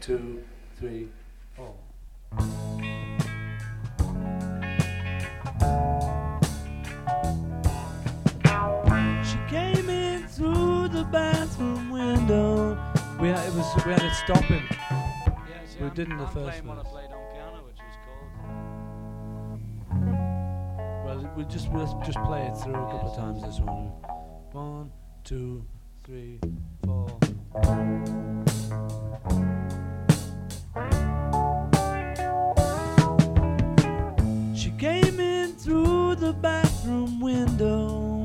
2, 3, 4. She came in through the bathroom window. We had it stopping. Yes, We didn't the I'm first playing what I verse. played on piano, which was called. Well, we'll just play it through a couple of times. This one. 1, 2, 3, 4. She came in through the bathroom window,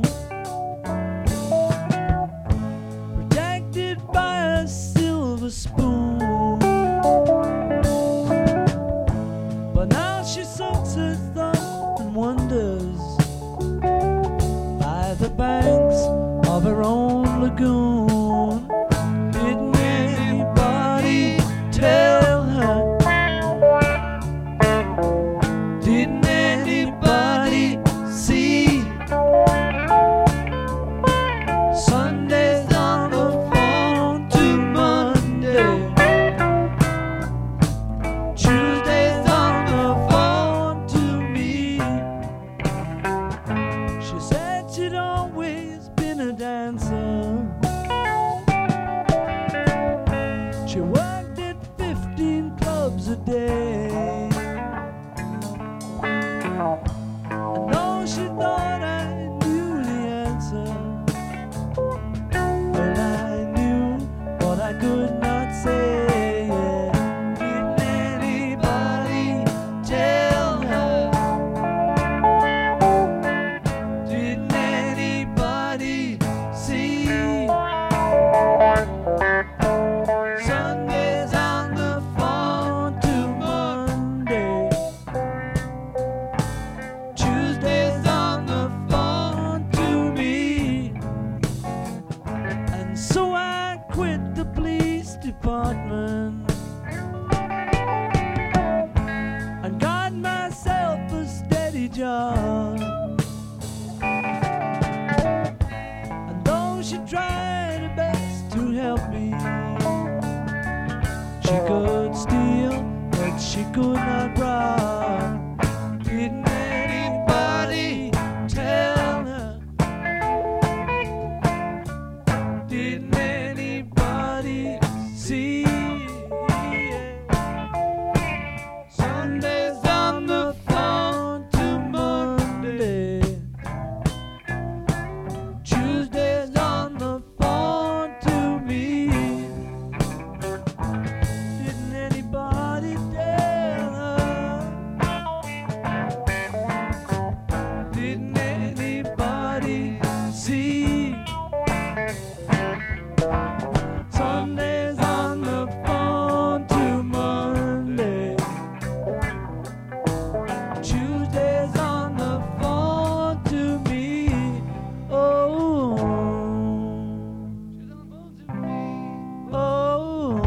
protected by a silver spoon. But now she soaks her thumb and wonders by the banks of her own lagoon. Didn't anybody tell her? Didn't anybody see? Sunday's on the phone to Monday. Tuesday's on the phone to me. She said she'd always been a dancer. She worked at 15 clubs a day. And though she thought I knew the answer, well, I knew what I could not say. Didn't anybody tell her? Didn't anybody see? Sunday's on the phone to Monday. Tuesday's on the phone to me. And so I quit the police department and got myself a steady job. And though she tried her best to help me, she could steal, but she could not rob. Didn't anybody tell her? Didn't anybody see? Sunday's on the phone to Monday. Tuesday's on the phone to me. Didn't anybody tell her? Didn't anybody see? Sunday's on the phone to Monday. Tuesday's on the phone to me. Oh, oh,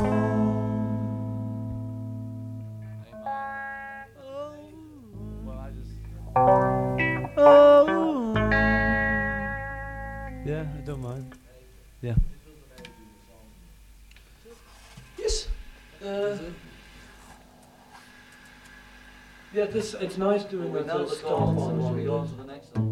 Hey, man. Well, I just. oh. Yeah, I don't mind. Yeah. Yes. Yeah, it's nice doing We that know the stop chords, so on should one. we go on to the next one?